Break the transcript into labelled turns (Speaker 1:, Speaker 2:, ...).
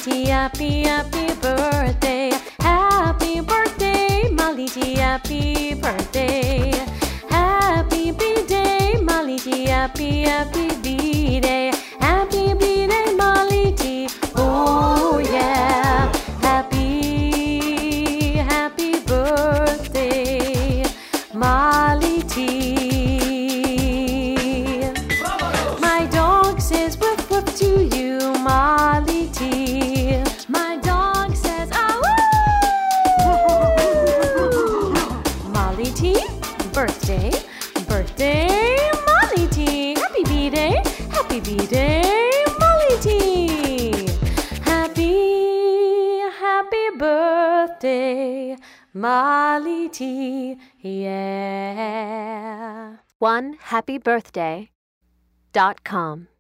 Speaker 1: T, happy, happy birthday. Happy birthday, Molly T, happy birthday. Happy B-Day, Molly T, happy, happy B-Day. Happy B-Day, Molly T, oh yeah. Happy, happy birthday, Molly T. My dog says woof woof to you, Molly T. My dog says ah woo. Molly T, birthday, birthday, Molly T. Happy B-Day, happy B-Day, Molly T. Happy, happy birthday, Molly T. Yeah.
Speaker 2: OneHappyBirthday.com